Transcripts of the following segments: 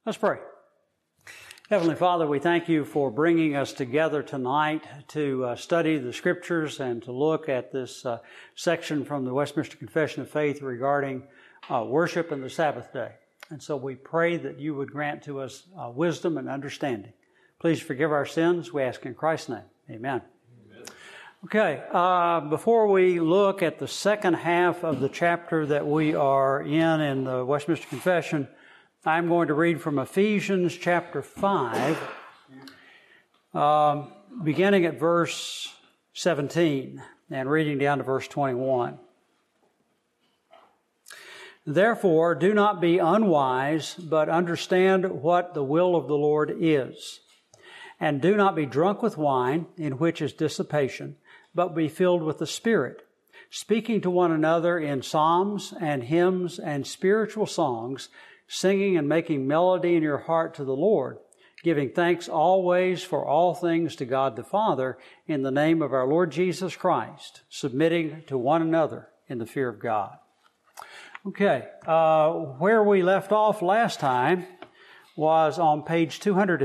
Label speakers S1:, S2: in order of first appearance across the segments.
S1: Let's pray. Heavenly Father, we thank you for bringing us together tonight to study the Scriptures and to look at this section from the Westminster Confession of Faith regarding worship and the Sabbath day. And so we pray that you would grant to us wisdom and understanding. Please forgive our sins, we ask in Christ's name. Amen. Okay, before we look at the second half of the chapter that we are in the Westminster Confession, I'm going to read from Ephesians chapter 5, beginning at verse 17 and reading down to verse 21. Therefore, do not be unwise, but understand what the will of the Lord is. And do not be drunk with wine, in which is dissipation, but be filled with the Spirit, speaking to one another in psalms and hymns and spiritual songs, singing and making melody in your heart to the Lord, giving thanks always for all things to God the Father in the name of our Lord Jesus Christ, submitting to one another in the fear of God. Okay, where we left off last time was on page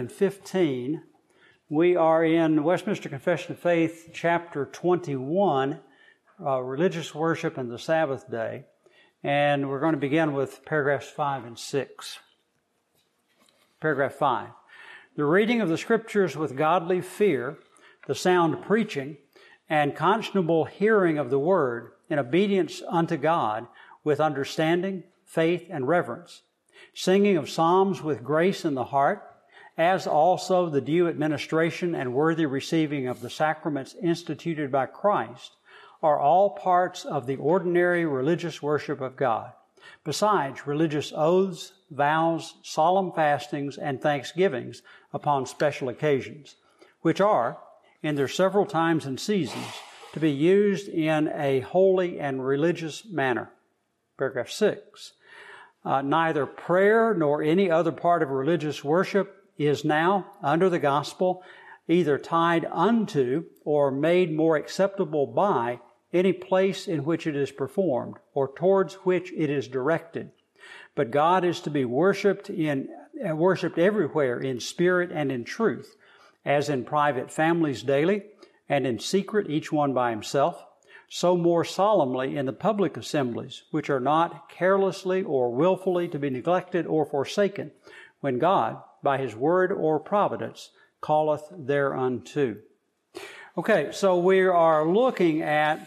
S1: 215. We are in Westminster Confession of Faith, chapter 21, Religious Worship and the Sabbath Day. And we're going to begin with paragraphs 5 and 6. Paragraph 5. The reading of the Scriptures with godly fear, the sound preaching, and conscionable hearing of the Word in obedience unto God with understanding, faith, and reverence. Singing of psalms with grace in the heart, as also the due administration and worthy receiving of the sacraments instituted by Christ, are all parts of the ordinary religious worship of God. Besides religious oaths, vows, solemn fastings, and thanksgivings upon special occasions, which are, in their several times and seasons, to be used in a holy and religious manner. Paragraph 6. Neither prayer nor any other part of religious worship is now, under the gospel, either tied unto or made more acceptable by any place in which it is performed or towards which it is directed. But God is to be worshipped everywhere in spirit and in truth, as in private families daily, and in secret each one by himself, so more solemnly in the public assemblies, which are not carelessly or willfully to be neglected or forsaken, when God, by his word or providence, calleth thereunto. Okay, so we are looking at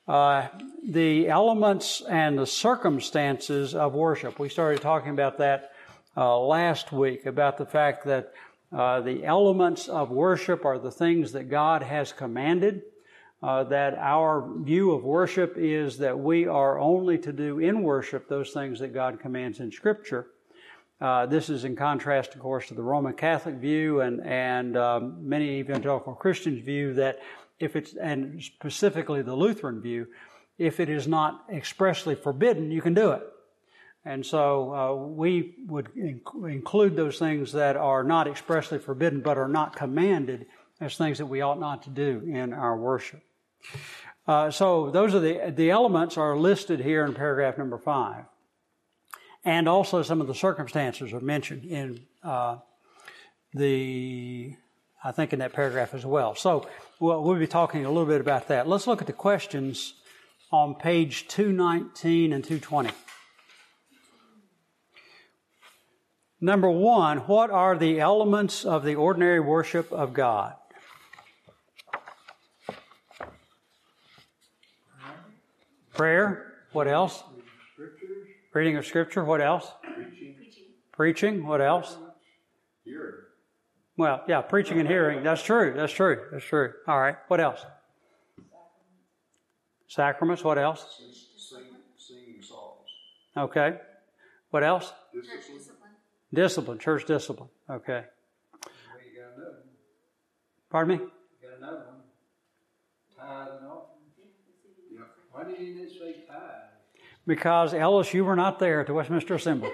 S1: the elements and the circumstances of worship. We started talking about that last week, about the fact that the elements of worship are the things that God has commanded, that our view of worship is that we are only to do in worship those things that God commands in Scripture. This is in contrast, of course, to the Roman Catholic view and many evangelical Christians' view that if it's, and specifically the Lutheran view, if it is not expressly forbidden, you can do it. And so we would include those things that are not expressly forbidden but are not commanded as things that we ought not to do in our worship. So those are the elements are listed here in paragraph number 5. And also some of the circumstances are mentioned in I think in that paragraph as well. So we'll be talking a little bit about that. Let's look at the questions on page 219 and 220. Number 1, what are the elements of the ordinary worship of God? Prayer. What else? Reading of Scripture. What else? Preaching. What else?
S2: Hearing.
S1: Well, yeah, preaching and hearing. That's true. All right. What else? Sacraments. What else?
S2: Singing psalms.
S1: Okay. What else?
S2: Discipline.
S1: Church discipline. Okay.
S2: Well, you got another one.
S1: Pardon me?
S2: You got another one. Tithe and offering. Yeah. Why do you need to say tithe?
S1: Because, Ellis, you were not there at the Westminster Assembly.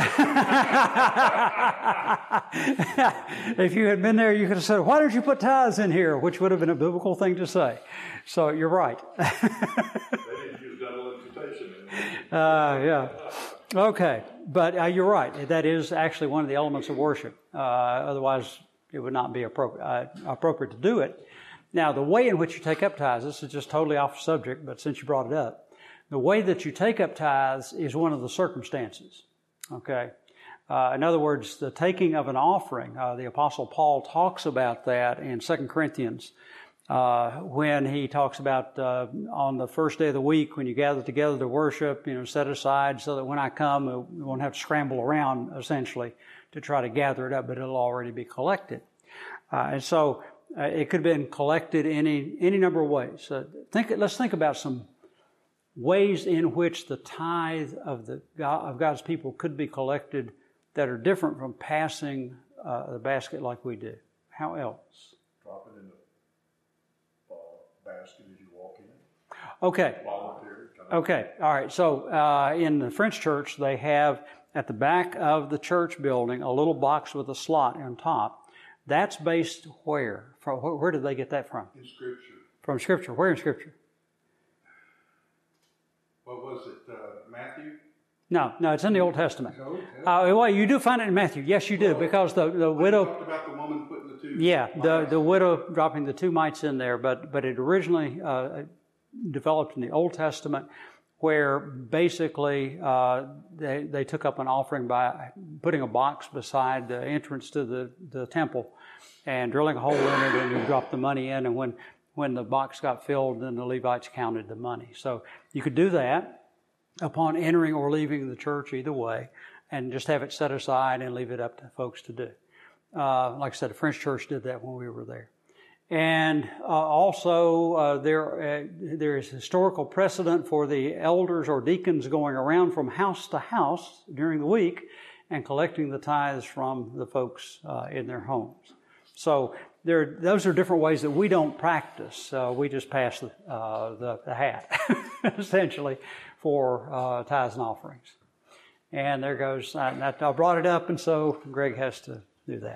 S1: If you had been there, you could have said, why don't you put tithes in here? Which would have been a biblical thing to say. So you're right.
S2: They didn't use double imputation.
S1: Yeah. Okay, but you're right. That is actually one of the elements of worship. Otherwise, it would not be appropriate to do it. Now, the way in which you take up tithes, this is just totally off subject, but since you brought it up, the way that you take up tithes is one of the circumstances. Okay? In other words, the taking of an offering, the Apostle Paul talks about that in 2 Corinthians when he talks about on the first day of the week when you gather together to worship, set aside so that when I come, we won't have to scramble around, essentially, to try to gather it up, but it'll already be collected. And so it could have been collected any number of ways. Let's think about some ways in which the tithe of God's people could be collected that are different from passing the basket like we do. How else?
S2: Drop it in the basket as you walk in.
S1: Okay. Okay. All right. So in the French church, they have at the back of the church building a little box with a slot on top. That's based where? Where did they get that from?
S2: In Scripture.
S1: From Scripture. Where in Scripture?
S2: What was it? Matthew?
S1: No, it's in the Old Testament. Well, you do find it in Matthew. Yes, you do, because the widow.
S2: Talked about the woman putting the two.
S1: Yeah, the widow dropping the 2 mites in there, but it originally developed in the Old Testament, where basically they took up an offering by putting a box beside the entrance to the temple and drilling a hole in it, and you drop the money in, and when the box got filled, then the Levites counted the money. So you could do that upon entering or leaving the church, either way, and just have it set aside and leave it up to folks to do. Like I said, the French church did that when we were there. And also, there is historical precedent for the elders or deacons going around from house to house during the week and collecting the tithes from the folks in their homes. So those are different ways that we don't practice. We just pass the hat, essentially, for tithes and offerings. And there goes, I brought it up, and so Greg has to do that.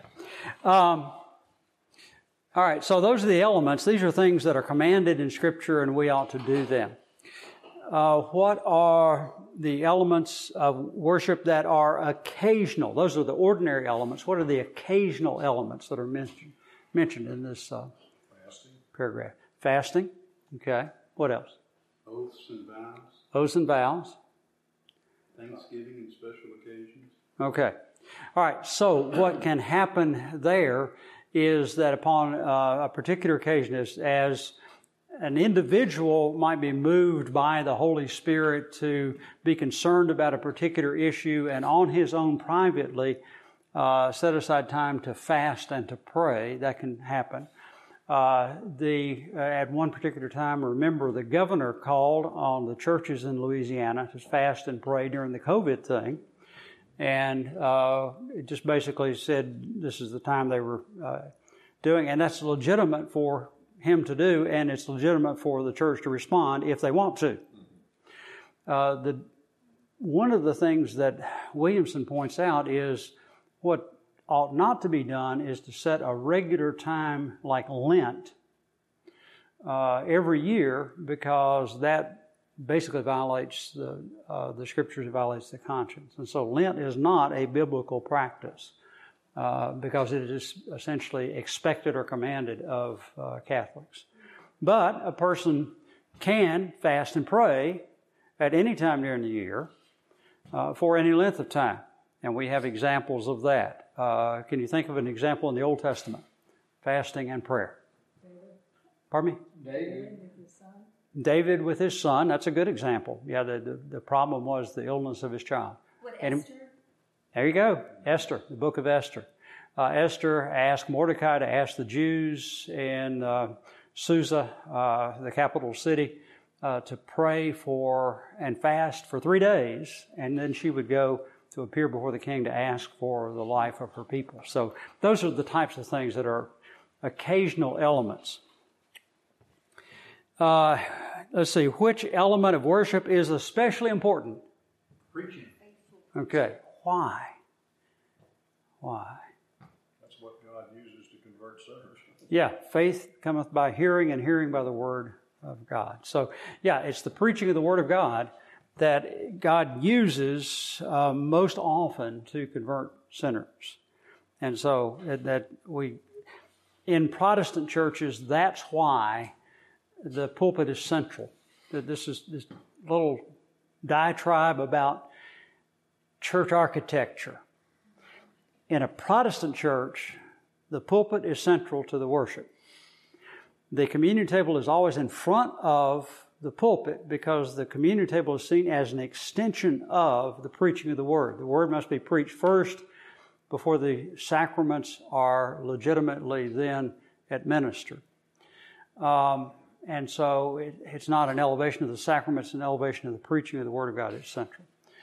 S1: All right, so those are the elements. These are things that are commanded in Scripture, and we ought to do them. What are the elements of worship that are occasional? Those are the ordinary elements. What are the occasional elements that are mentioned in this paragraph? Fasting. Okay. What else?
S2: Oaths and vows.
S1: Oaths and vows.
S2: Thanksgiving and special occasions.
S1: Okay. All right. So what can happen there is that upon a particular occasion, as an individual might be moved by the Holy Spirit to be concerned about a particular issue and on his own privately set aside time to fast and to pray, that can happen. At one particular time, remember, the governor called on the churches in Louisiana to fast and pray during the COVID thing. And it just basically said this is the time they were doing, and that's legitimate for him to do, and it's legitimate for the church to respond if they want to. One of the things that Williamson points out is what ought not to be done is to set a regular time like Lent every year, because that basically violates the Scriptures, violates the conscience. And so Lent is not a biblical practice because it is essentially expected or commanded of Catholics. But a person can fast and pray at any time during the year for any length of time. And we have examples of that. Can you think of an example in the Old Testament? Fasting and prayer. Pardon me? David with his son. That's a good example. Yeah, the problem was the illness of his child.
S3: Esther?
S1: There you go. Esther, the book of Esther. Esther asked Mordecai to ask the Jews in Susa, the capital city, to pray for and fast for 3 days, and then she would go to appear before the king to ask for the life of her people. So those are the types of things that are occasional elements. Let's see, which element of worship is especially important?
S2: Preaching.
S1: Okay, why? Why?
S2: That's what God uses to convert sinners.
S1: Yeah, faith cometh by hearing, and hearing by the word of God. So, yeah, it's the preaching of the word of God that God uses most often to convert sinners. And so in Protestant churches, that's why the pulpit is central. This is this little diatribe about church architecture. In a Protestant church, the pulpit is central to the worship. The communion table is always in front of the pulpit because the communion table is seen as an extension of the preaching of the Word. The Word must be preached first before the sacraments are legitimately then administered. And so it's not an elevation of the sacraments, it's an elevation of the preaching of the Word of God. It's central.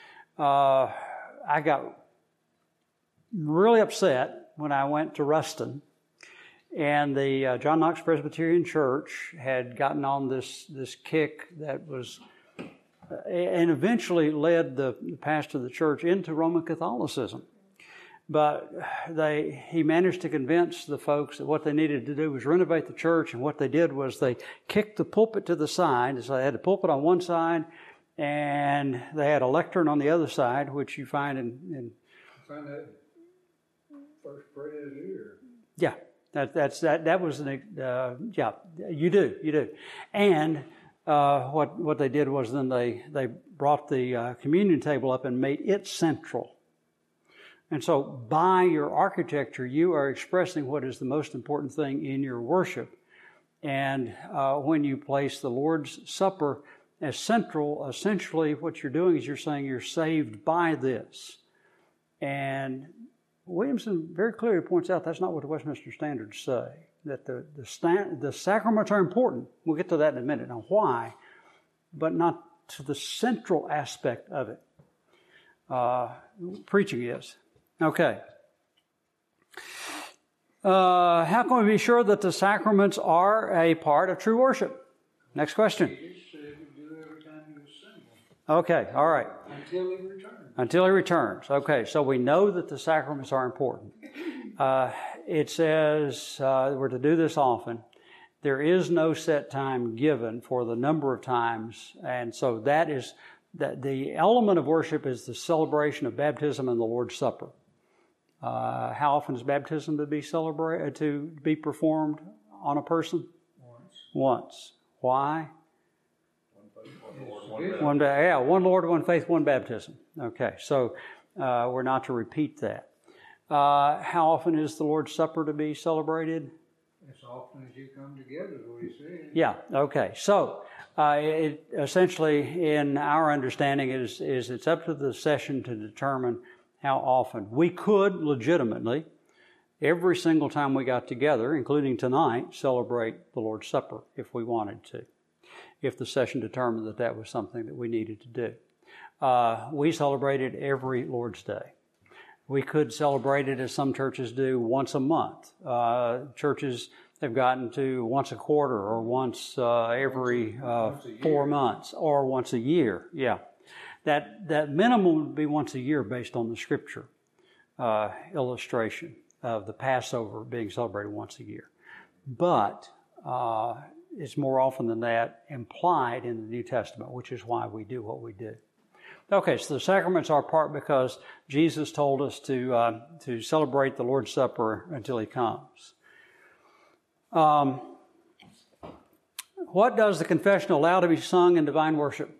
S1: I got really upset when I went to Ruston, and the John Knox Presbyterian Church had gotten on this kick that was, and eventually led the pastor of the church into Roman Catholicism. But he managed to convince the folks that what they needed to do was renovate the church, and what they did was they kicked the pulpit to the side. So they had the pulpit on one side, and they had a lectern on the other side, which you find in
S2: Find that first prayer here.
S1: Yeah, that was yeah, you do. And what they did was then they brought the communion table up and made it central. And so by your architecture, you are expressing what is the most important thing in your worship. And when you place the Lord's Supper as central, essentially what you're doing is you're saying you're saved by this. And Williamson very clearly points out that's not what the Westminster Standards say, that the sacraments are important. We'll get to that in a minute. Now, why? But not to the central aspect of it. Preaching is. Okay. How can we be sure that the sacraments are a part of true worship? Next question. Okay, all right.
S2: Until he returns.
S1: Until he returns. Okay, so we know that the sacraments are important. It says we're to do this often. There is no set time given for the number of times, and so that the element of worship is the celebration of baptism and the Lord's Supper. How often is baptism to be performed on a person? Once. Why? One Lord, one faith, one baptism. Okay, so we're not to repeat that. How often is the Lord's Supper to be celebrated?
S2: As often as you come together, is what he said.
S1: Yeah, okay. So it essentially, in our understanding, is it's up to the session to determine how often. We could legitimately, every single time we got together, including tonight, celebrate the Lord's Supper if we wanted to, if the session determined that that was something that we needed to do. We celebrated every Lord's Day. We could celebrate it, as some churches do, once a month. Churches have gotten to once a quarter or once every 4 months or once a year. Yeah. That minimum would be once a year based on the Scripture illustration of the Passover being celebrated once a year. But it's more often than that implied in the New Testament, which is why we do what we do. Okay, so the sacraments are part because Jesus told us to celebrate the Lord's Supper until He comes. What does the confession allow to be sung in divine worship?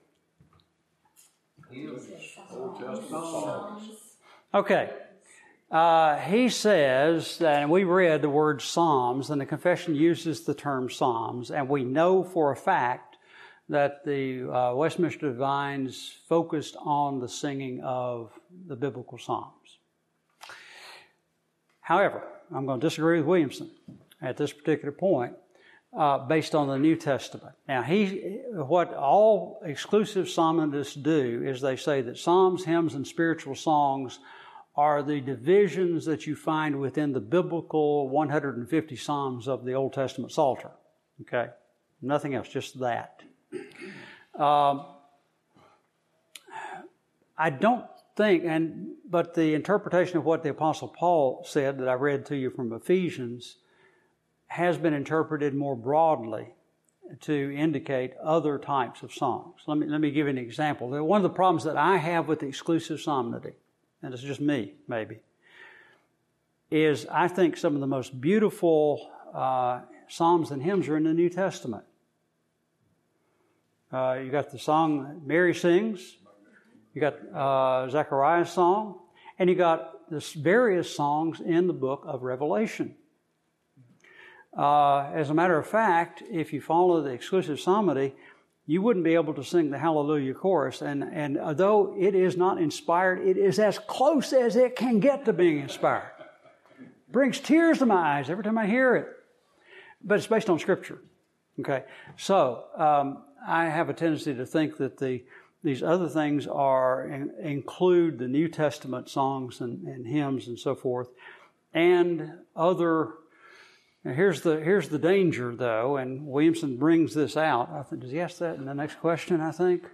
S2: Old Testament songs.
S1: Okay. He says that, and we read the word psalms, and the confession uses the term psalms, and we know for a fact that the Westminster Divines focused on the singing of the biblical psalms. However, I'm going to disagree with Williamson at this particular point based on the New Testament. Now, what all exclusive psalmists do is they say that psalms, hymns, and spiritual songs are the divisions that you find within the biblical 150 psalms of the Old Testament Psalter. Okay? Nothing else, just that. I don't think, but the interpretation of what the Apostle Paul said that I read to you from Ephesians has been interpreted more broadly to indicate other types of songs. Let me give you an example. One of the problems that I have with the exclusive psalmody, and it's just me, maybe, is I think some of the most beautiful psalms and hymns are in the New Testament. You got the song Mary sings, you got Zechariah's song, and you got the various songs in the book of Revelation. As a matter of fact, if you follow the exclusive psalmody, you wouldn't be able to sing the Hallelujah chorus. And although it is not inspired, it is as close as it can get to being inspired. It brings tears to my eyes every time I hear it. But it's based on Scripture. Okay, so I have a tendency to think that these other things include the New Testament songs and hymns and so forth, and other. Now here's the danger, though, and Williamson brings this out. I think, does he ask that in the next question, I think?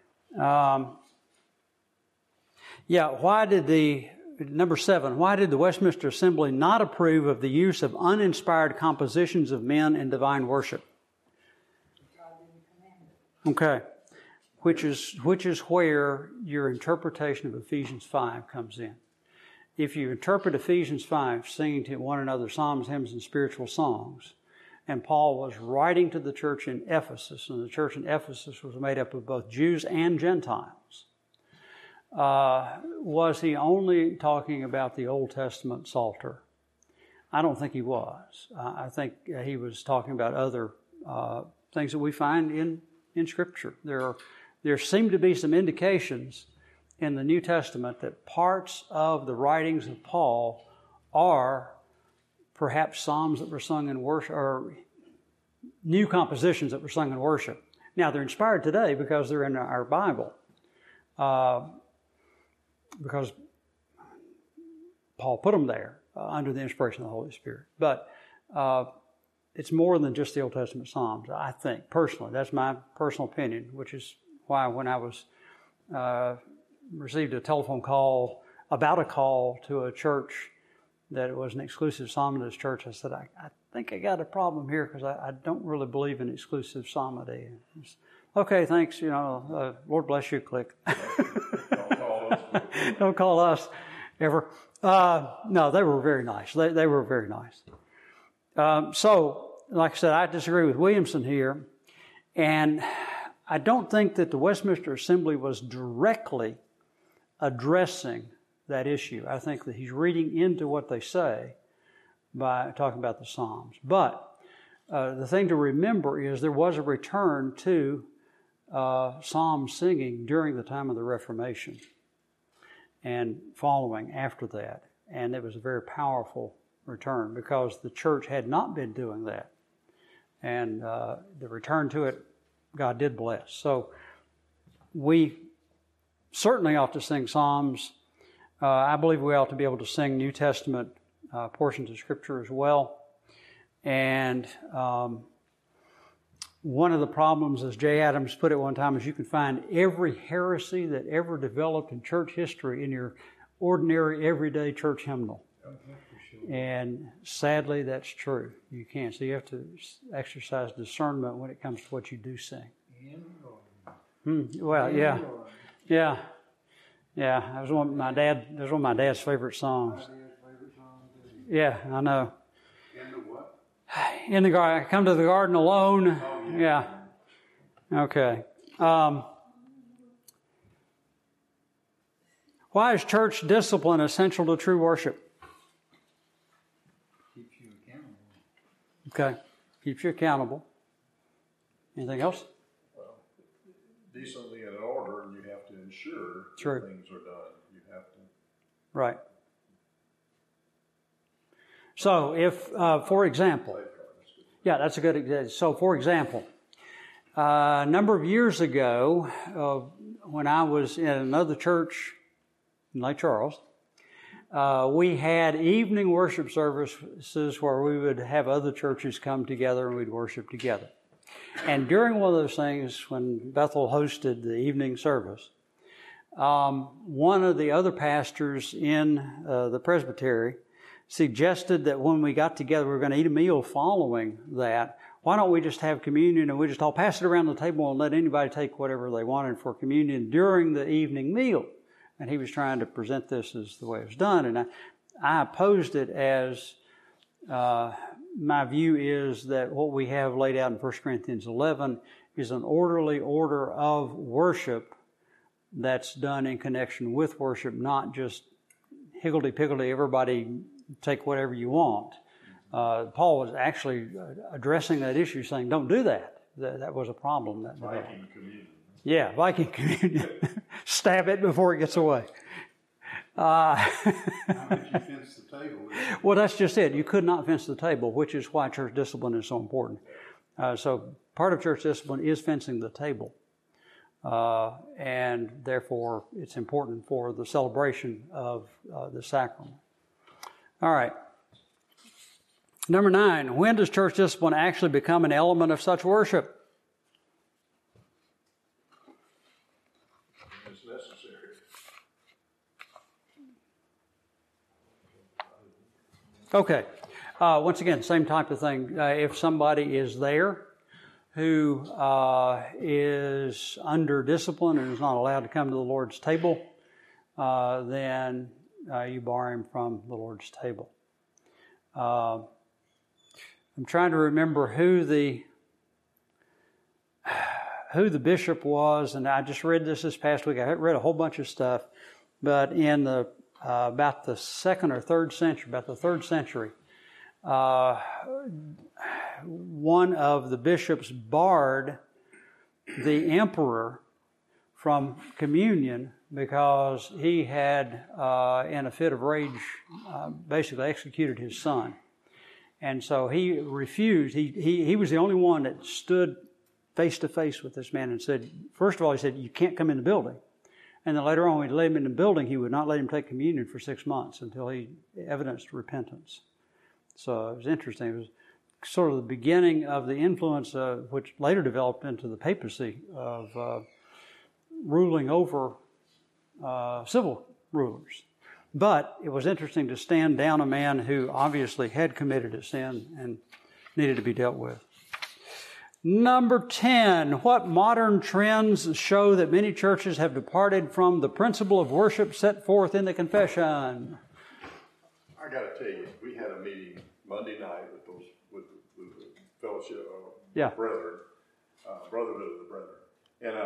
S1: Number 7, why did the Westminster Assembly not approve of the use of uninspired compositions of men in divine worship? Okay. Which is where your interpretation of Ephesians 5 comes in. If you interpret Ephesians 5, singing to one another psalms, hymns, and spiritual songs, and Paul was writing to the church in Ephesus, and the church in Ephesus was made up of both Jews and Gentiles, was he only talking about the Old Testament Psalter? I don't think he was. I think he was talking about other things that we find in Scripture. There seem to be some indications in the New Testament that parts of the writings of Paul are perhaps psalms that were sung in worship, or new compositions that were sung in worship. Now, they're inspired today because they're in our Bible, because Paul put them there under the inspiration of the Holy Spirit. But it's more than just the Old Testament psalms, I think, personally. That's my personal opinion, which is why when I was received a telephone call about a call to a church that it was an exclusive psalmist church, I said, I think I got a problem here because I don't really believe in exclusive psalmody. Okay, thanks, Lord bless you, click. Don't call us ever. No, they were very nice. They were very nice. So, like I said, I disagree with Williamson here, and I don't think that the Westminster Assembly was directly addressing that issue. I think that he's reading into what they say by talking about the Psalms. But the thing to remember is there was a return to psalm singing during the time of the Reformation and following after that. And it was a very powerful return because the church had not been doing that. And the return to it, God did bless. So we certainly ought to sing psalms. I believe we ought to be able to sing New Testament portions of Scripture as well. And one of the problems, as Jay Adams put it one time, is you can find every heresy that ever developed in church history in your ordinary, everyday church hymnal. And sadly, that's true. You can't. So you have to exercise discernment when it comes to what you do sing. Well, yeah. Yeah. Yeah. That was one of my dad's favorite songs. Yeah, I know.
S2: In the what?
S1: In the garden. I come to the garden alone. Oh, yeah. Okay. Why is church discipline essential to true worship?
S2: Keeps you accountable.
S1: Okay. Keeps you accountable. Anything else?
S3: Well, decently in order, and you have to ensure
S1: True.
S3: that things are done. You have to.
S1: Right. So if, for example, yeah, that's a good example. So for example, a number of years ago, when I was in another church in Lake Charles, we had evening worship services where we would have other churches come together and we'd worship together. And during one of those things, when Bethel hosted the evening service, one of the other pastors in the presbytery suggested that when we got together, we were going to eat a meal following that. why don't we just have communion and we just all pass it around the table and let anybody take whatever they wanted for communion during the evening meal? And he was trying to present this as the way it was done. And I opposed it as my view is that what we have laid out in 1 Corinthians 11 is an orderly order of worship that's done in connection with worship, not just higgledy-piggledy, everybody take whatever you want. Paul was actually addressing that issue, saying, don't do that. That was a problem.
S3: Viking communion.
S1: Yeah, Viking communion. Stab it before it gets away.
S3: How could you fence the table?
S1: Well, that's just it. You could not fence the table, which is why church discipline is so important. So part of church discipline is fencing the table. And therefore, it's important for the celebration of the sacrament. All right. Number 9, when does church discipline actually become an element of such worship?
S3: It's necessary.
S1: Okay. Once again, same type of thing. If somebody is there who is under discipline and is not allowed to come to the Lord's table, then you bar him from the Lord's table. I'm trying to remember who the bishop was, and I just read this past week. I read a whole bunch of stuff, but in the about the 2nd or 3rd century, about the 3rd century, one of the bishops barred the emperor from communion because he had, in a fit of rage, basically executed his son. And so he refused. He was the only one that stood face to face with this man and said, first of all, he said, you can't come in the building. And then later on, when he let him in the building, he would not let him take communion for 6 months until he evidenced repentance. So it was interesting. It was sort of the beginning of the influence, which later developed into the papacy, of ruling over civil rulers. But it was interesting to stand down a man who obviously had committed a sin and needed to be dealt with. Number 10, what modern trends show that many churches have departed from the principle of worship set forth in the confession?
S3: I got to tell you, we had a meeting Monday night with the fellowship of brethren, Brotherhood of the Brethren, and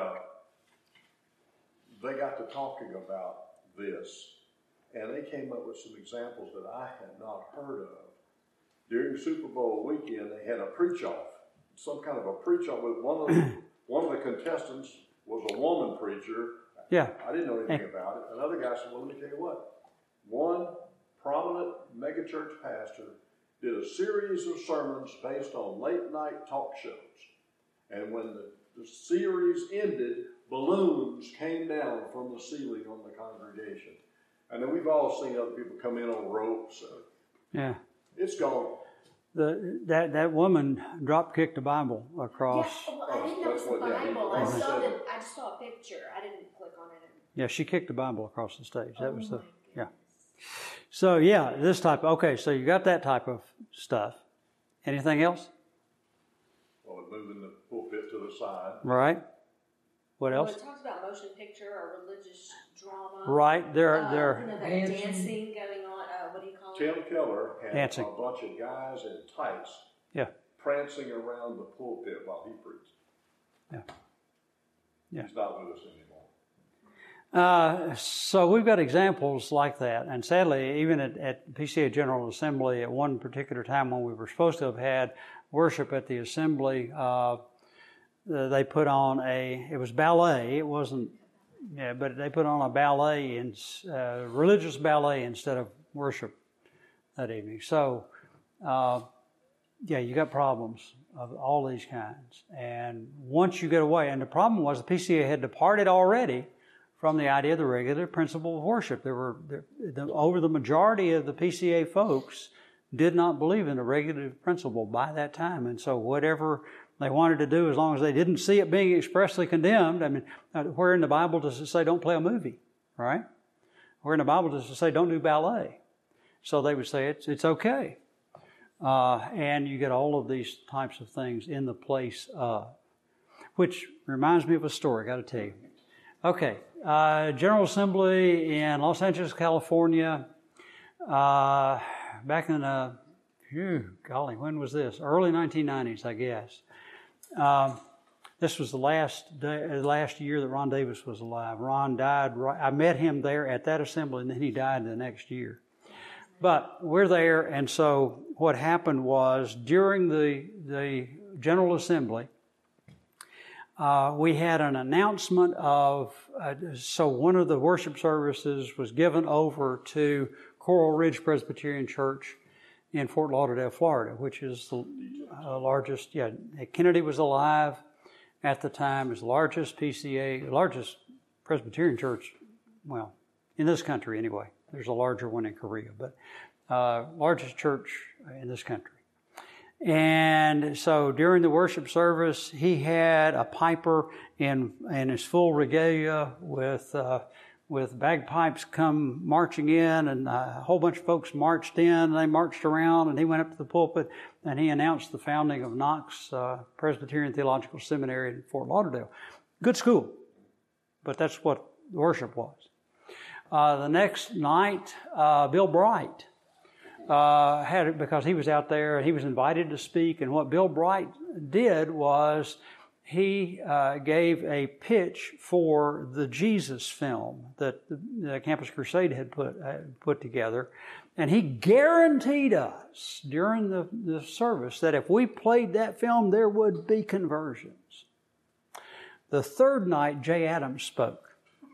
S3: they got to talking about this. And they came up with some examples that I had not heard of. During Super Bowl weekend, they had a preach-off, some kind of a preach-off with one of the contestants was a woman preacher.
S1: Yeah.
S3: I didn't know anything about it. Another guy said, well, let me tell you what. One prominent megachurch pastor did a series of sermons based on late-night talk shows. And when the series ended, balloons came down from the ceiling on the congregation. And then we've all seen other people come in on ropes.
S1: Yeah.
S3: It's gone.
S1: That woman drop kicked the Bible across.
S4: Yeah, well, I didn't know it was the Bible. I just saw a picture. I didn't click on it.
S1: Yeah, she kicked the Bible across the stage. That was the So yeah, this type. Okay, so you got that type of stuff. Anything else?
S3: Well, moving the pulpit to the side.
S1: Right. What else?
S4: Well, it talks about motion picture or religious drama.
S1: Right. There.
S4: That dancing going on. What do you call
S3: Tim
S4: it?
S3: Keller had
S1: Dancing.
S3: a bunch of guys in tights prancing around the pulpit while he preached.
S1: Yeah.
S3: He's not with us anymore.
S1: So we've got examples like that. And sadly, even at PCA General Assembly, at one particular time when we were supposed to have had worship at the assembly, they put on it was ballet. It wasn't, but they put on a ballet, religious ballet instead of worship that evening. So, you got problems of all these kinds. And once you get away, and the problem was the PCA had departed already from the idea of the regular principle of worship. Over the majority of the PCA folks did not believe in the regulative principle by that time. And so whatever they wanted to do, as long as they didn't see it being expressly condemned, I mean, where in the Bible does it say don't play a movie, right? Where in the Bible does it say don't do ballet? So they would say it's okay. And you get all of these types of things in the place of. Which reminds me of a story, got to tell you. Okay, General Assembly in Los Angeles, California, back in golly, when was this? Early 1990s, I guess. This was the last year that Ron Davis was alive. Ron died. I met him there at that assembly, and then he died the next year. But we're there, and so what happened was during the General Assembly, we had an announcement of, so one of the worship services was given over to Coral Ridge Presbyterian Church in Fort Lauderdale, Florida, which is the largest, Kennedy was alive at the time. It was the largest PCA, largest Presbyterian church, well, in this country anyway. There's a larger one in Korea, but largest church in this country. And so during the worship service, he had a piper in his full regalia with bagpipes come marching in, and a whole bunch of folks marched in, and they marched around, and he went up to the pulpit, and he announced the founding of Knox Presbyterian Theological Seminary in Fort Lauderdale. Good school, but that's what the worship was. The next night, Bill Bright had it because he was out there, and he was invited to speak, and what Bill Bright did was he gave a pitch for the Jesus film that the Campus Crusade had put together. And he guaranteed us during the service that if we played that film, there would be conversions. The third night, Jay Adams spoke.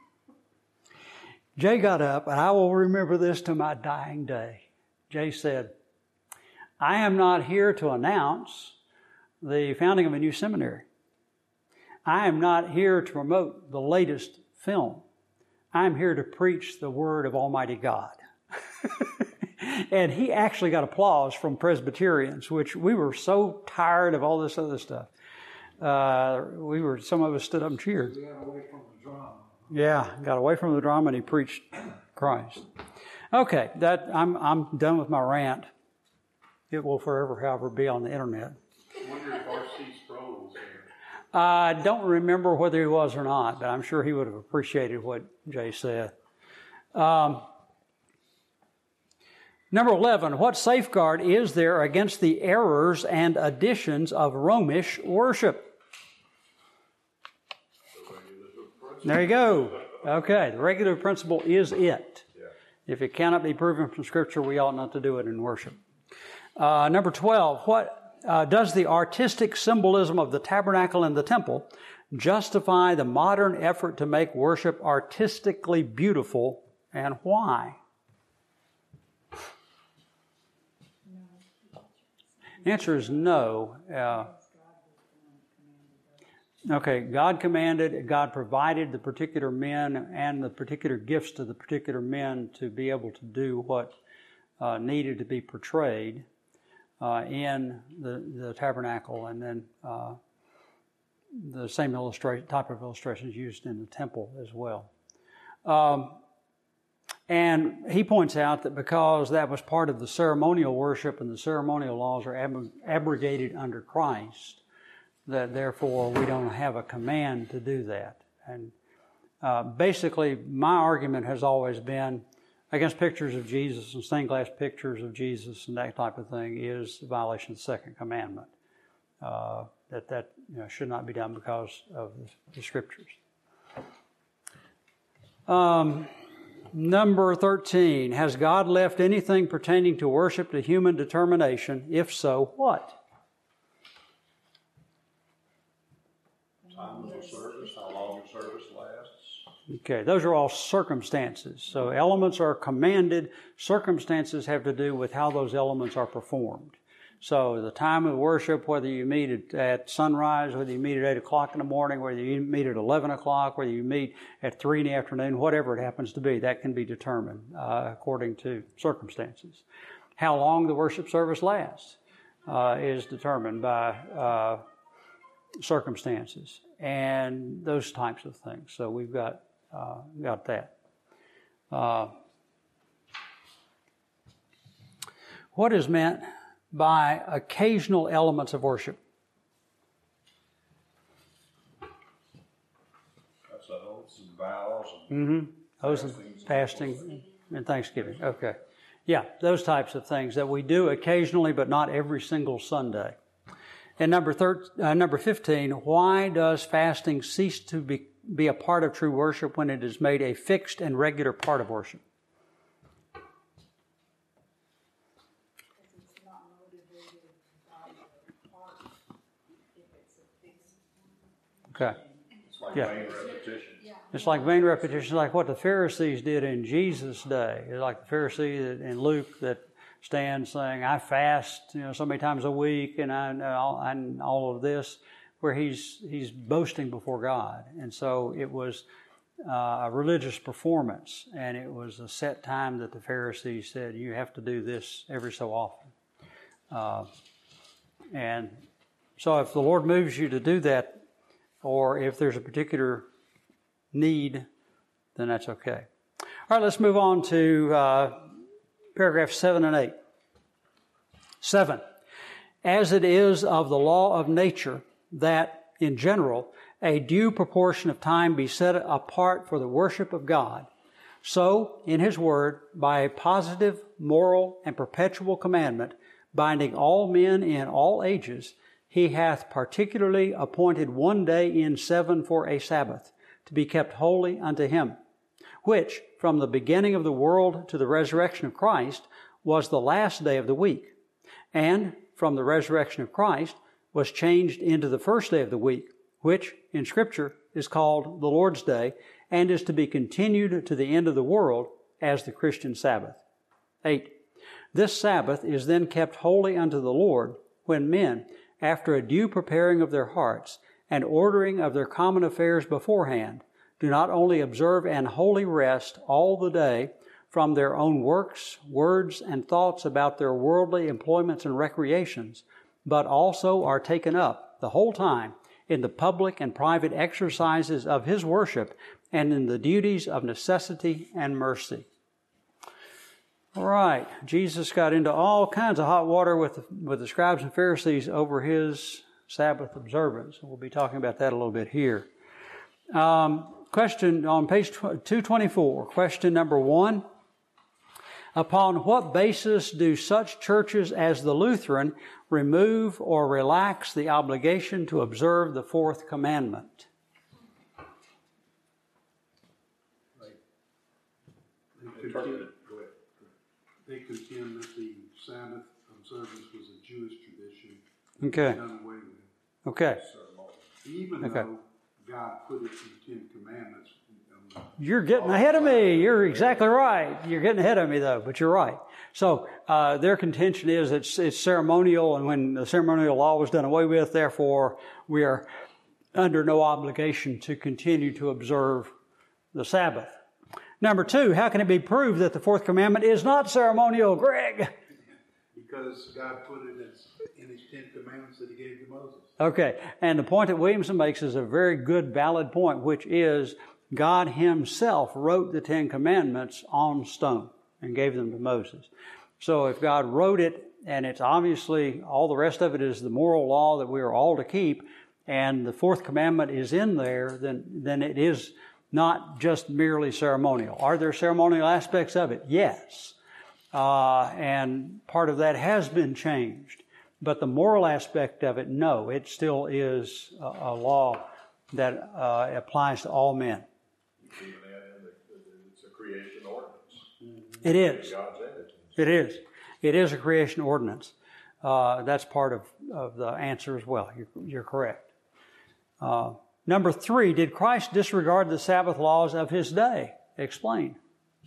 S1: Jay got up, and I will remember this to my dying day. Jay said, "I am not here to announce the founding of a new seminary. I am not here to promote the latest film. I'm here to preach the word of Almighty God." And he actually got applause from Presbyterians, which we were so tired of all this other stuff. Some of us stood up and cheered.
S2: We got away from the drama.
S1: Yeah, got away from the drama, and he preached Christ. Okay, I'm done with my rant. It will forever, however, be on the internet.
S5: I wonder if R.C. Sproul was there.
S1: I don't remember whether he was or not, but I'm sure he would have appreciated what Jay said. Number 11, what safeguard is there against the errors and additions of Romish worship? There you go. Okay, the regulative principle is it. If it cannot be proven from Scripture, we ought not to do it in worship. Number 12, what does the artistic symbolism of the tabernacle and the temple justify the modern effort to make worship artistically beautiful, and why? The answer is no. Okay, God commanded, God provided the particular men and the particular gifts to the particular men to be able to do what needed to be portrayed in the tabernacle, and then the same type of illustrations used in the temple as well. And he points out that because that was part of the ceremonial worship and the ceremonial laws are abrogated under Christ, that therefore we don't have a command to do that. And basically my argument has always been against pictures of Jesus and stained glass pictures of Jesus and that type of thing is a violation of the second commandment. That should not be done because of the Scriptures. Number 13, has God left anything pertaining to worship to human determination? If so, what?
S3: Time of the service, how long the service lasts.
S1: Okay, those are all circumstances. So elements are commanded. Circumstances have to do with how those elements are performed. So the time of worship, whether you meet at sunrise, whether you meet at 8 o'clock in the morning, whether you meet at 11 o'clock, whether you meet at 3 in the afternoon, whatever it happens to be, that can be determined according to circumstances. How long the worship service lasts is determined by circumstances and those types of things. So we've got that. What is meant by occasional elements of worship?
S3: That's oaths and vows.
S1: Oaths and fasting and Thanksgiving. Okay. Yeah, those types of things that we do occasionally, but not every single Sunday. And number 15, why does fasting cease to be a part of true worship when it is made a fixed and regular part of worship? Okay.
S3: It's like
S1: Yeah.
S3: vain repetition.
S1: It's like vain repetition, like what the Pharisees did in Jesus' day. It's like the Pharisee in Luke that stands saying, "I fast, so many times a week, and all of this," where he's boasting before God. And so it was a religious performance, and it was a set time that the Pharisees said, "You have to do this every so often." And so if the Lord moves you to do that, or if there's a particular need, then that's okay. All right, let's move on to paragraphs 7 and 8. 7. As it is of the law of nature that, in general, a due proportion of time be set apart for the worship of God, so, in His Word, by a positive, moral, and perpetual commandment, binding all men in all ages, He hath particularly appointed one day in 7 for a Sabbath, to be kept holy unto Him, which, from the beginning of the world to the resurrection of Christ, was the last day of the week, and from the resurrection of Christ was changed into the first day of the week, which in Scripture is called the Lord's Day, and is to be continued to the end of the world as the Christian Sabbath. 8. This Sabbath is then kept holy unto the Lord, when men, after a due preparing of their hearts, and ordering of their common affairs beforehand, do not only observe an holy rest all the day from their own works, words, and thoughts about their worldly employments and recreations, but also are taken up the whole time in the public and private exercises of His worship and in the duties of necessity and mercy. All right, Jesus got into all kinds of hot water with the scribes and Pharisees over His Sabbath observance. We'll be talking about that a little bit here. Question on page 224, question number 1. Upon what basis do such churches as the Lutheran remove or relax the obligation to observe the fourth commandment?
S5: They contend that the Sabbath observance was a Jewish tradition.
S1: Okay.
S5: Done away with.
S1: Okay.
S5: Even though God put it in the 10 Commandments.
S1: You're getting ahead of me. You're exactly right. You're getting ahead of me, though, but you're right. So their contention is it's ceremonial, and when the ceremonial law was done away with, therefore we are under no obligation to continue to observe the Sabbath. Number 2, how can it be proved that the fourth commandment is not ceremonial, Greg?
S5: Because God put it in His 10 Commandments that He gave to Moses.
S1: Okay, and the point that Williamson makes is a very good, valid point, which is God Himself wrote the 10 Commandments on stone and gave them to Moses. So if God wrote it, and it's obviously, all the rest of it is the moral law that we are all to keep, and the fourth commandment is in there, then it is not just merely ceremonial. Are there ceremonial aspects of it? Yes. And part of that has been changed. But the moral aspect of it, no. It still is a law that applies to all men.
S3: It's a creation ordinance.
S1: It is.
S3: God's image.
S1: It is. It is a creation ordinance. That's part of the answer as well. You're correct. Number 3, did Christ disregard the Sabbath laws of His day? Explain.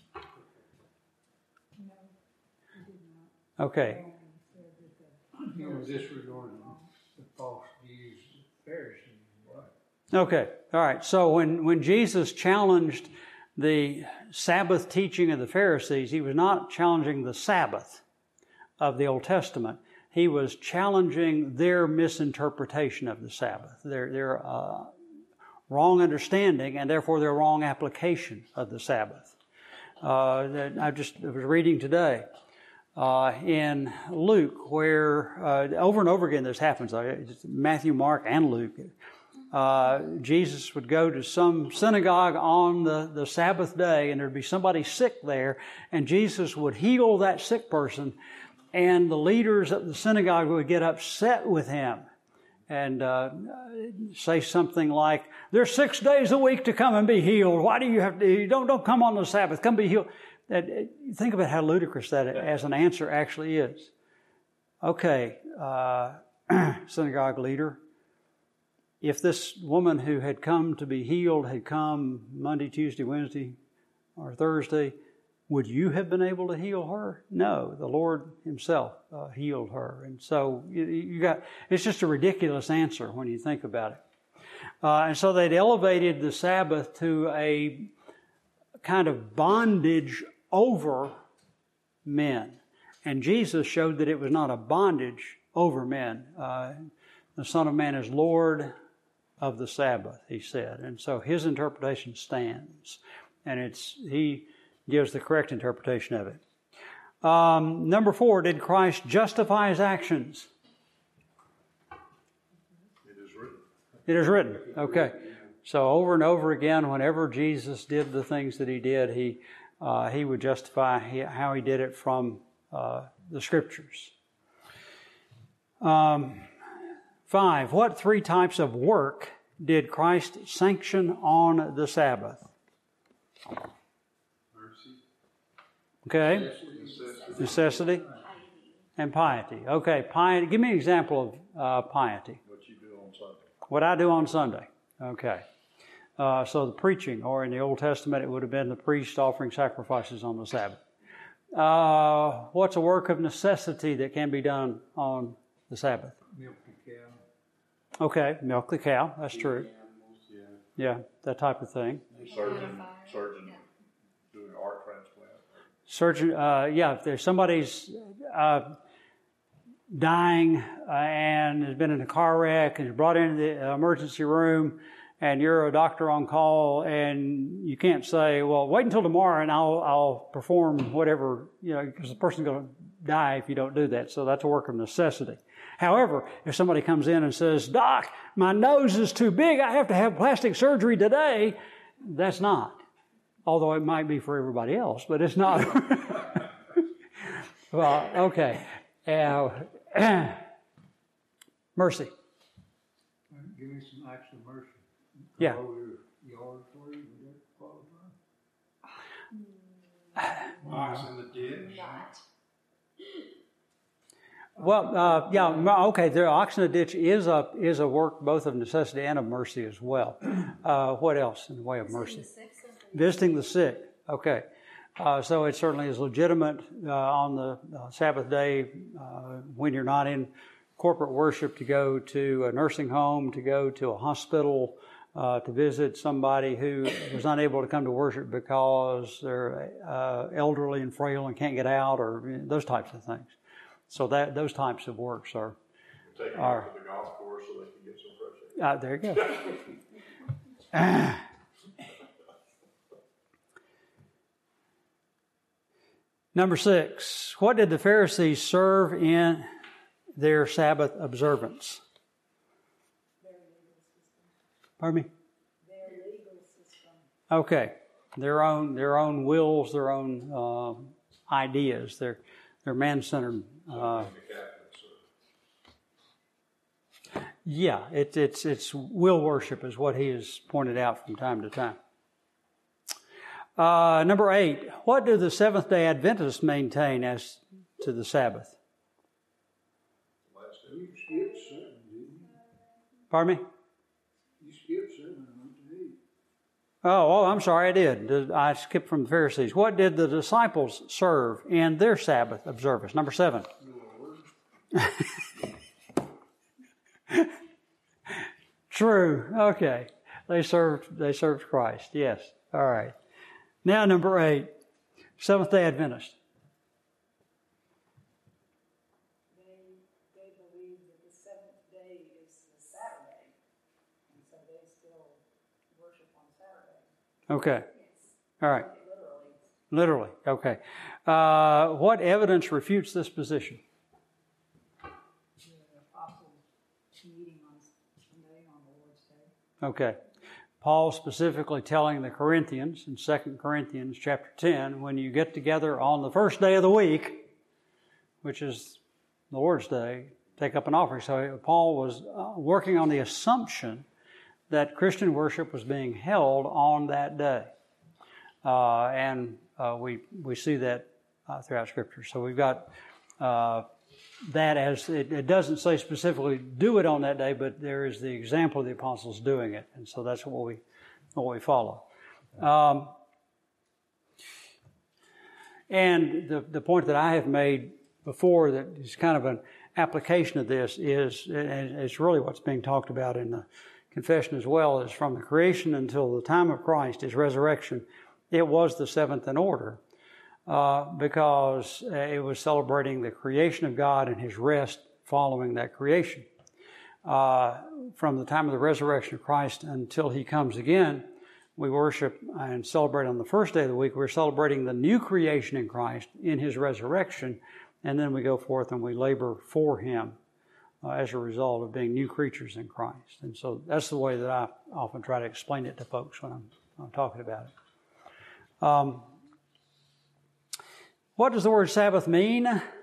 S1: Okay.
S2: He was disregarding the false views of the Pharisees.
S1: Okay. All right. So when Jesus challenged the Sabbath teaching of the Pharisees, He was not challenging the Sabbath of the Old Testament. He was challenging their misinterpretation of the Sabbath, their wrong understanding, and therefore their wrong application of the Sabbath. I was reading today in Luke, where over and over again this happens. Matthew, Mark, and Luke. Jesus would go to some synagogue on the Sabbath day, and there'd be somebody sick there, and Jesus would heal that sick person, and the leaders of the synagogue would get upset with him and say something like, "There's 6 days a week to come and be healed. Why do you have to? Don't come on the Sabbath. Come be healed." Think about how ludicrous that as an answer actually is. Okay, synagogue leader, if this woman who had come to be healed had come Monday, Tuesday, Wednesday, or Thursday, would you have been able to heal her? No, the Lord Himself healed her. And so it's just a ridiculous answer when you think about it. And so they'd elevated the Sabbath to a kind of bondage over men. And Jesus showed that it was not a bondage over men. The Son of Man is Lord of the Sabbath, He said. And so His interpretation stands. And He gives the correct interpretation of it. Number 4, did Christ justify His actions?
S3: It is written.
S1: It is written. Okay. So over and over again, whenever Jesus did the things that He did, He would justify how He did it from the Scriptures. 5, what 3 types of work did Christ sanction on the Sabbath? Okay. Necessity and piety. Okay, piety. Give me an example of piety.
S3: What you do on Sunday.
S1: What I do on Sunday. Okay. So the preaching, or in the Old Testament, it would have been the priest offering sacrifices on the Sabbath. What's a work of necessity that can be done on the Sabbath?
S2: Milk the cow.
S1: Okay, milk the cow. That's true. Yeah, that type of thing.
S3: Surgeon doing heart transplant.
S1: Surgeon, if there's somebody's dying and has been in a car wreck and is brought into the emergency room, and you're a doctor on call, and you can't say, "Well, wait until tomorrow and I'll perform whatever," because the person's going to die if you don't do that. So that's a work of necessity. However, if somebody comes in and says, "Doc, my nose is too big, I have to have plastic surgery today," that's not. Although it might be for everybody else, but it's not. Well, okay. Mercy.
S2: Give me some acts of mercy.
S1: Yeah.
S2: Mow your yard for you, would that qualify? Ox in the ditch.
S4: Not.
S1: Well, okay. The ox in the ditch is a work both of necessity and of mercy as well. What else in the way of mercy? Visiting the sick. Okay. So it certainly is legitimate on the Sabbath day when you're not in corporate worship to go to a nursing home, to go to a hospital, to visit somebody who was unable to come to worship because they're elderly and frail and can't get out, or those types of things. So those types of works are
S3: Take them out to the golf course so they can get some fresh air.
S1: there you go. Number 6, what did the Pharisees serve in their Sabbath observance? Pardon me?
S4: Their legal system.
S1: Okay, their own wills, their own ideas, their man-centered. Yeah, it's will worship is what he has pointed out from time to time. Number 8, what do the Seventh-day Adventists maintain as to the Sabbath?
S2: You skipped 7, didn't you?
S1: Pardon me?
S2: You skipped 7 and went to 8.
S1: Oh, I'm sorry, I did. I skipped from the Pharisees. What did the disciples serve in their Sabbath observance? Number 7. True. Okay. They served Christ. Yes. All right. Now number 8. Seventh-day Adventist.
S6: They believe that the seventh day is the Saturday, and so they still worship on Saturday.
S1: Okay. All right.
S6: Literally.
S1: Literally, okay. What evidence refutes this position?
S6: The apostles meeting on Sunday on the Lord's Day.
S1: Okay. Paul specifically telling the Corinthians in 2 Corinthians chapter 10, when you get together on the first day of the week, which is the Lord's Day, take up an offering. So Paul was working on the assumption that Christian worship was being held on that day. And we see that throughout Scripture. So we've got that as, it doesn't say specifically do it on that day, but there is the example of the apostles doing it. And so that's what we follow. And the point that I have made before that is kind of an application of this is, and it's really what's being talked about in the confession as well, is from the creation until the time of Christ, His resurrection, it was the seventh in order. Because it was celebrating the creation of God and His rest following that creation. From the time of the resurrection of Christ until He comes again, we worship and celebrate on the first day of the week. We're celebrating the new creation in Christ in His resurrection, and then we go forth and we labor for Him as a result of being new creatures in Christ. And so that's the way that I often try to explain it to folks when I'm talking about it. What does the word Sabbath mean?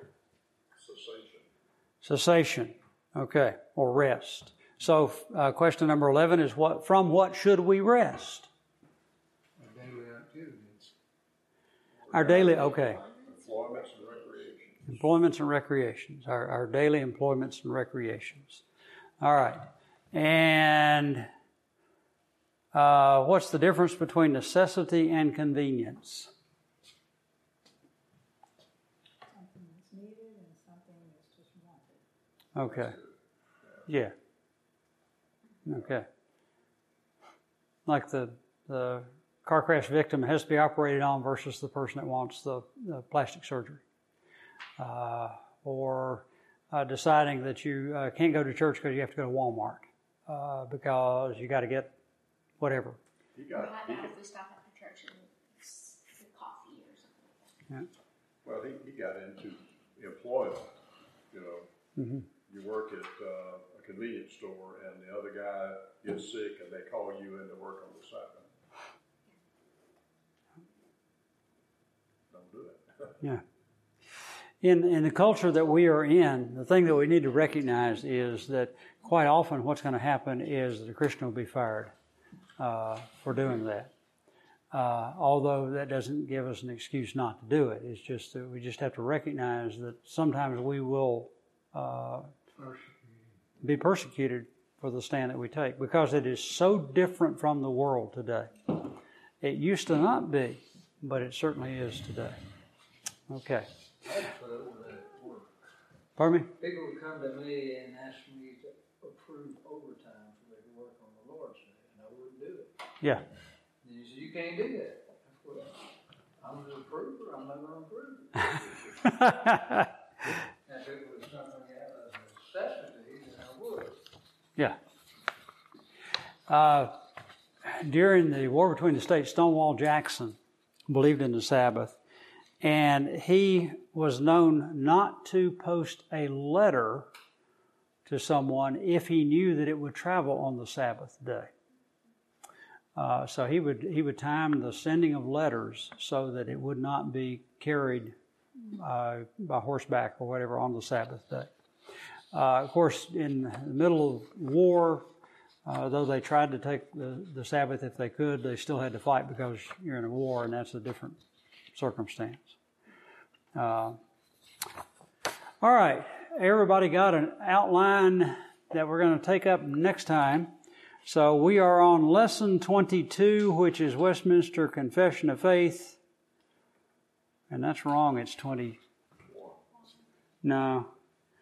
S1: Cessation. Okay, or rest. So question number 11 is from what should we rest?
S2: Our daily activities.
S1: Our daily, okay.
S3: Employments and recreations.
S1: Employments and recreations. Our daily employments and recreations. All right. And what's the difference between necessity and convenience? Okay. Yeah. Okay. Like the car crash victim has to be operated on versus the person that wants the plastic surgery. Or deciding that you can't go to church because you have to go to Walmart because you got to get whatever.
S4: How about if we stop at the church and get coffee or something like that?
S1: Yeah.
S3: Well, he got into employment, you know.
S1: Mm-hmm.
S3: You work at a convenience store and the other guy gets sick and they call you in to work on the Sabbath. Don't do it.
S1: Yeah. In the culture that we are in, the thing that we need to recognize is that quite often what's going to happen is the Christian will be fired for doing that. Although that doesn't give us an excuse not to do it. It's just that we just have to recognize that sometimes we will be persecuted for the stand that we take because it is so different from the world today. It used to not be, but it certainly is today. Okay. Pardon me?
S2: People would come to me and ask me to approve overtime so they could work on the Lord's Day, and I wouldn't do it.
S1: Yeah.
S2: And you said, you can't do that. Well, I'm an approver, I'm not going to approve it. If it was something that was a necessity, then I would.
S1: Yeah. During the war between the states, Stonewall Jackson believed in the Sabbath, and he was known not to post a letter to someone if he knew that it would travel on the Sabbath day. So he would time the sending of letters so that it would not be carried by horseback or whatever on the Sabbath day. Of course, in the middle of war, though they tried to take the Sabbath if they could, they still had to fight because you're in a war and that's a different circumstance. All right, everybody got an outline that we're going to take up next time. So we are on lesson 22, which is Westminster Confession of Faith. And that's wrong, it's 20. No.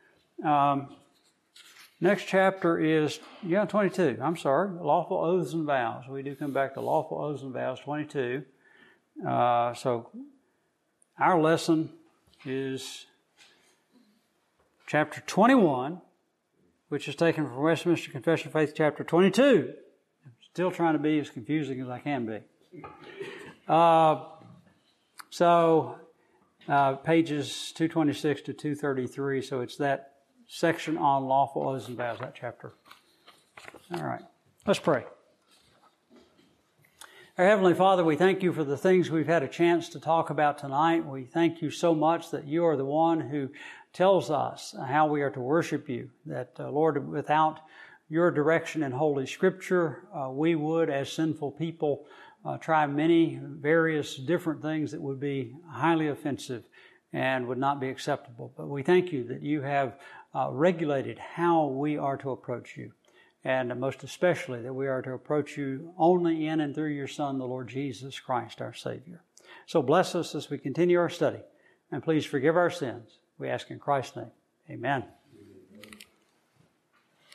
S1: Next chapter is, 22. I'm sorry, Lawful Oaths and Vows. We do come back to Lawful Oaths and Vows, 22. So our lesson is chapter 21, which is taken from Westminster Confession of Faith, chapter 22. I'm still trying to be as confusing as I can be. So pages 226 to 233, so it's that section on lawful oaths and vows, that chapter. All right, let's pray. Our Heavenly Father, we thank you for the things we've had a chance to talk about tonight. We thank you so much that you are the one who tells us how we are to worship you, that, Lord, without your direction in Holy Scripture, we would, as sinful people, try many various different things that would be highly offensive and would not be acceptable. But we thank you that you have regulated how we are to approach you, and most especially that we are to approach you only in and through your Son, the Lord Jesus Christ, our Savior. So bless us as we continue our study, and please forgive our sins. We ask in Christ's name. Amen.